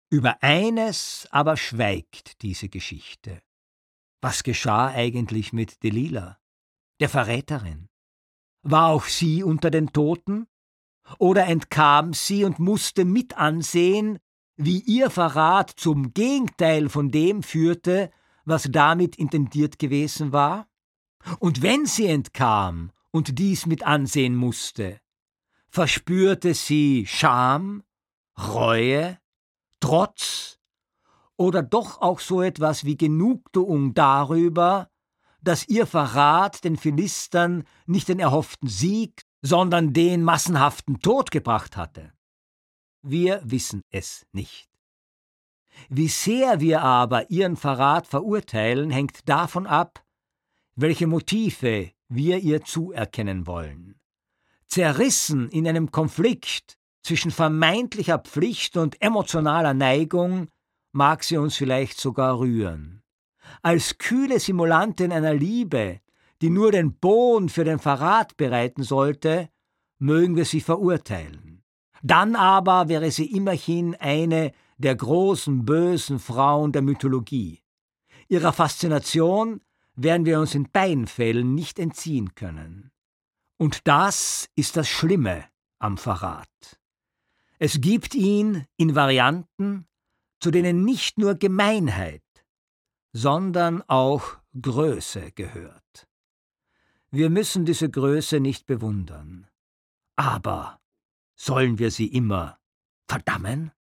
Über eines aber schweigt diese Geschichte. Was geschah eigentlich mit Delila, der Verräterin? War auch sie unter den Toten? Oder entkam sie und musste mit ansehen, wie ihr Verrat zum Gegenteil von dem führte, was damit intendiert gewesen war? Und wenn sie entkam und dies mit ansehen musste, verspürte sie Scham, Reue, Trotz oder doch auch so etwas wie Genugtuung darüber, dass ihr Verrat den Philistern nicht den erhofften Sieg, sondern den massenhaften Tod gebracht hatte? Wir wissen es nicht. Wie sehr wir aber ihren Verrat verurteilen, hängt davon ab, welche Motive wir ihr zuerkennen wollen. Zerrissen in einem Konflikt zwischen vermeintlicher Pflicht und emotionaler Neigung mag sie uns vielleicht sogar rühren. Als kühle Simulantin einer Liebe, die nur den Boden für den Verrat bereiten sollte, mögen wir sie verurteilen. Dann aber wäre sie immerhin eine der großen bösen Frauen der Mythologie. Ihrer Faszination werden wir uns in beiden Fällen nicht entziehen können. Und das ist das Schlimme am Verrat. Es gibt ihn in Varianten, zu denen nicht nur Gemeinheit, sondern auch Größe gehört. Wir müssen diese Größe nicht bewundern. Aber sollen wir sie immer verdammen?